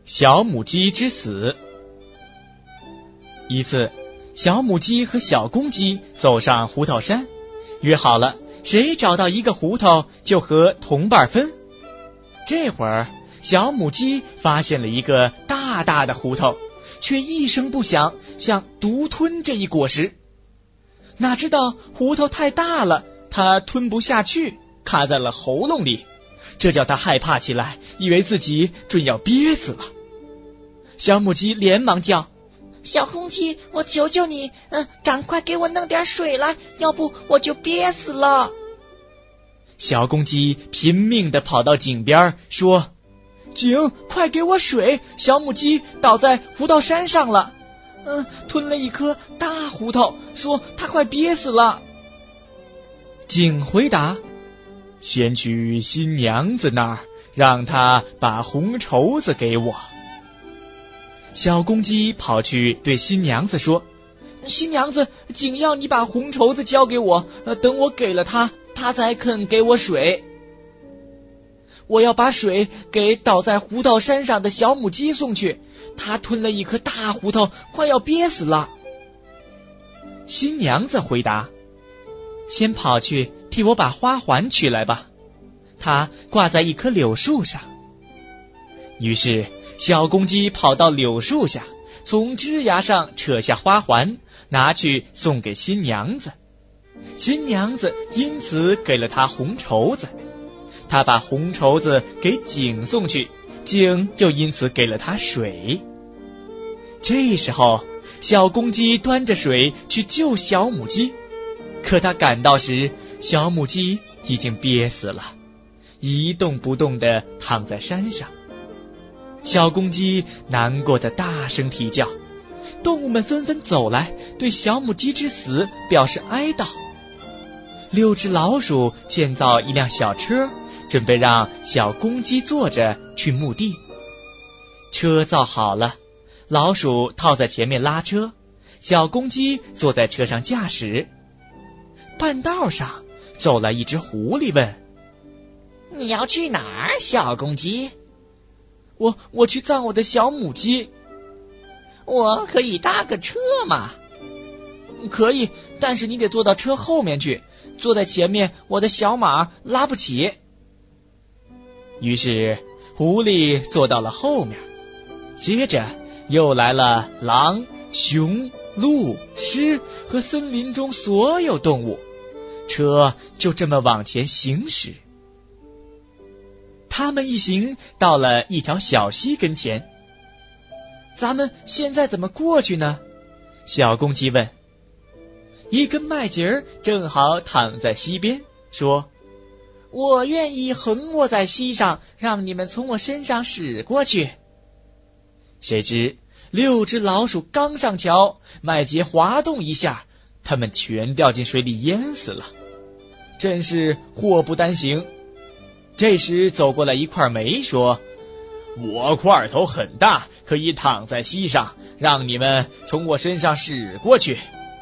小母鸡之死。一次，小母鸡和小公鸡走上胡桃山，约好了谁找到一个胡桃就和同伴分。这会儿小母鸡发现了一个大大的胡桃，却一声不响想独吞这一果实。哪知道胡桃太大了，它吞不下去，卡在了喉咙里，这叫它害怕起来，以为自己准要憋死了。小母鸡连忙叫： 小公鸡，我求求你，赶快给我弄点水来，要不我就憋死了。 小公鸡拼命地跑到井边说：井，快给我水，小母鸡倒在胡桃山上了，吞了一颗大胡桃，说它快憋死了。井回答：先去新娘子那儿，让她把红绸子给我。小公鸡跑去对新娘子说：新娘子，仅要你把红绸子交给我，等我给了她，她才肯给我水。我要把水给倒在胡桃山上的小母鸡送去，它吞了一颗大胡桃，快要憋死了。新娘子回答：先跑去替我把花环取来吧，它挂在一棵柳树上。于是小公鸡跑到柳树下，从枝芽上扯下花环，拿去送给新娘子。新娘子因此给了他红绸子，他把红绸子给井送去，井又因此给了他水。这时候小公鸡端着水去救小母鸡，可他赶到时，小母鸡已经憋死了，一动不动地躺在山上。小公鸡难过的大声啼叫，动物们纷纷走来，对小母鸡之死表示哀悼。6只老鼠建造一辆小车，准备让小公鸡坐着去墓地。车造好了，老鼠套在前面拉车，小公鸡坐在车上驾驶。半道上走来一只狐狸问： 你要去哪儿，小公鸡？ 我去葬我的小母鸡。 我可以搭个车吗？ 可以，但是你得坐到车后面去，坐在前面我的小马拉不起。于是狐狸坐到了后面，接着又来了狼、熊、鹿、狮和森林中所有动物，车就这么往前行驶。他们一行到了一条小溪跟前。咱们现在怎么过去呢？小公鸡问。一根麦秸正好躺在溪边，说：我愿意横卧在溪上，让你们从我身上驶过去。谁知6只老鼠刚上桥，麦秸滑动一下，它们全掉进水里淹死了，真是祸不单行。这时走过来一块煤，说：我块头很大，可以躺在溪上，让你们从我身上驶过去。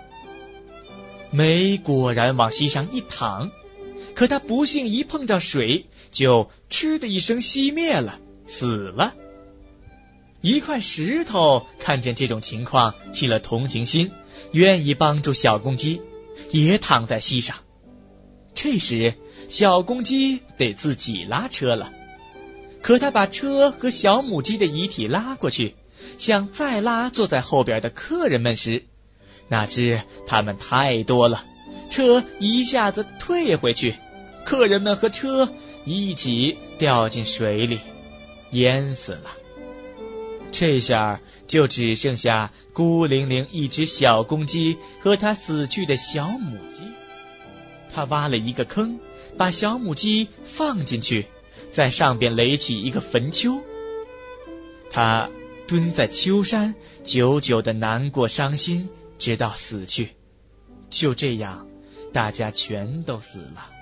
煤果然往溪上一躺，可它不幸一碰着水，就嗤的一声熄灭了，死了。一块石头看见这种情况，起了同情心，愿意帮助小公鸡，也躺在溪上。这时小公鸡得自己拉车了，可他把车和小母鸡的遗体拉过去，想再拉坐在后边的客人们时，哪知他们太多了，车一下子退回去，客人们和车一起掉进水里，淹死了。这下就只剩下孤零零一只小公鸡和它死去的小母鸡。他挖了一个坑，把小母鸡放进去，在上边垒起一个坟丘。他蹲在丘山，久久的难过伤心，直到死去。就这样，大家全都死了。